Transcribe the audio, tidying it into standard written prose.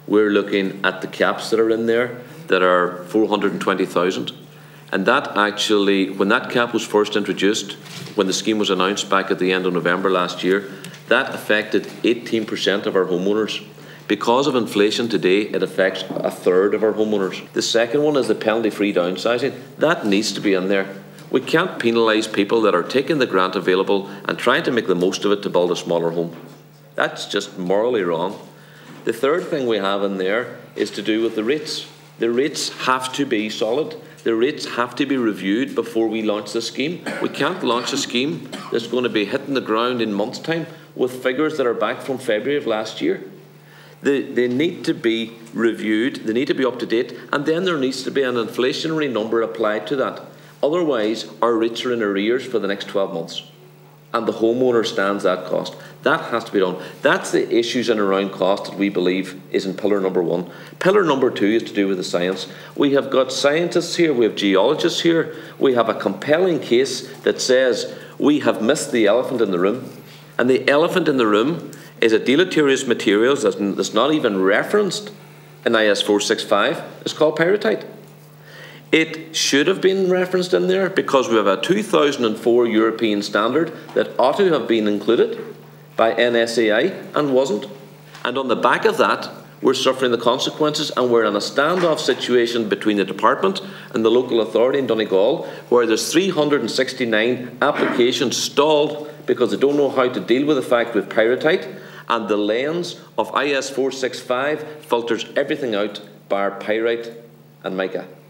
we're looking at the caps that are in there that are 420,000. And that actually, when that cap was first introduced, when the scheme was announced back at the end of November last year, that affected 18% of our homeowners. Because of inflation today, it affects a third of our homeowners. The second one is the penalty-free downsizing. That needs to be in there. We can't penalise people that are taking the grant available and trying to make the most of it to build a smaller home. That's just morally wrong. The third thing we have in there is to do with the rates. The rates have to be solid. The rates have to be reviewed before we launch the scheme. We can't launch a scheme that's going to be hitting the ground in months' time with figures that are back from February of last year. They need to be reviewed, they need to be up to date, and then there needs to be an inflationary number applied to that. Otherwise, our rates are in arrears for the next 12 months. And the homeowner stands that cost. That has to be done. That's the issues in and around cost that we believe is in pillar number one. Pillar number two is to do with the science. We have got scientists here, we have geologists here, we have a compelling case that says we have missed the elephant in the room. And the elephant in the room is a deleterious material that's not even referenced in IS 465. It's called pyrrhotite. It should have been referenced in there because we have a 2004 European standard that ought to have been included by NSAI and wasn't. And on the back of that, we're suffering the consequences, and we're in a standoff situation between the department and the local authority in Donegal, where there's 369 applications stalled because they don't know how to deal with the fact with pyrrhotite, and the lens of IS 465 filters everything out bar pyrite and mica.